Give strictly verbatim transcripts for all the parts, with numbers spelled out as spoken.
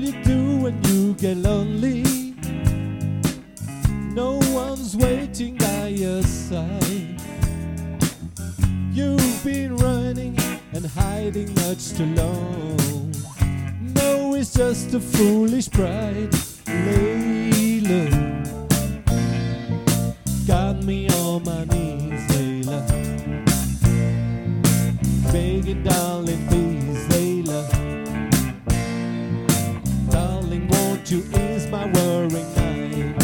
you do when you get lonely? No one's waiting by your side. You've been running and hiding much too long. No, it's just a foolish pride. Layla got me on my knees, Layla, begging, darling, please, Layla. Darling, won't you ease my worrying mind?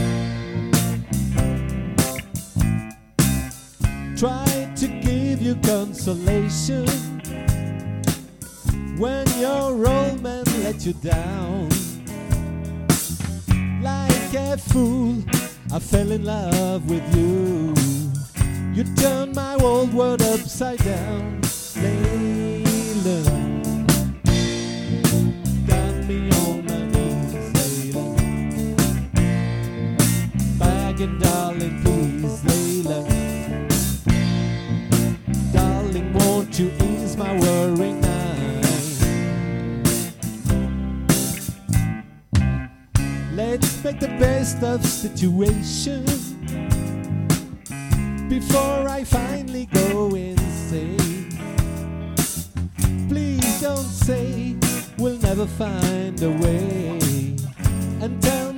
Try to give you consolation when your old man let you down. Like a fool, I fell in love with you. You turned my old world upside down, Layla. Got me on my knees, Layla, begging, darling, please, Layla. Darling, won't you ease my worrying mind? Let's make the best of situation before I finally go insane. Please don't say we'll never find a way, and tell